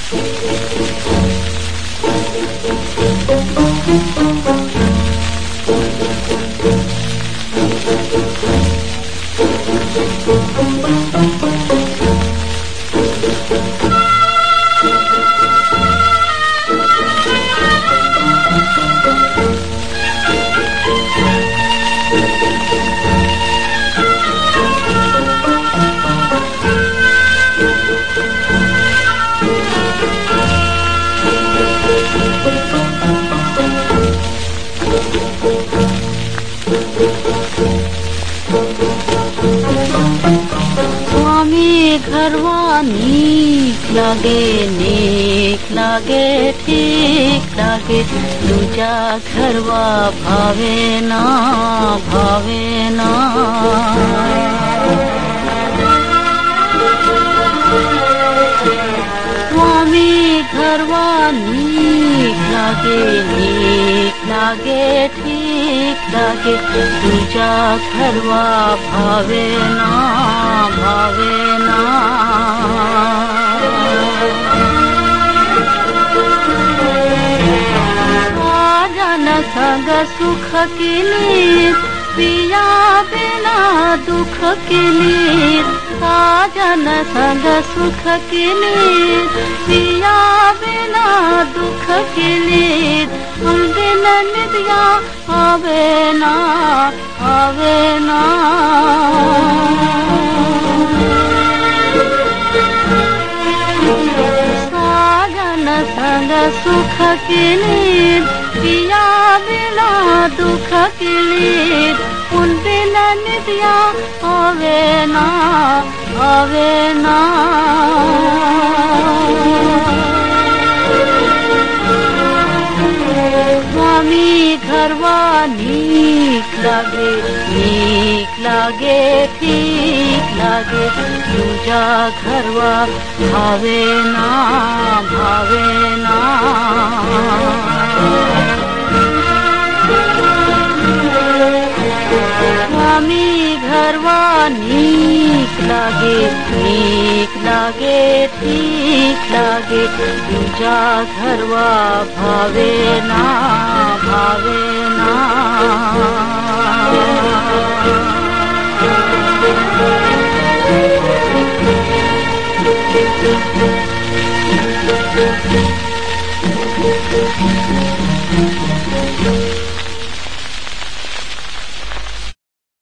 स्वामी घरवा नीक लागे ठीक लागे दूजा घरवा भावे ना स्वामी घरवा नीक लागे ठीक लागे दूजा घरवा भावे ना साजन संग सुख की नींद पिया बिना दुख की नींद साजन संग सुख की नींद पिया बिना दुख की नींद हम दिन निदिया आवे ना साजन संग सुख की नींद पिया बिना दुख की नींद उन बिना निदिया आवे ना स्वामी घरवा नीक लागे ठीक लागे दूजा घरवा भावे ना स्वामी घरवा नीक लागे ठीक लागे दूजा घरवा भावे ना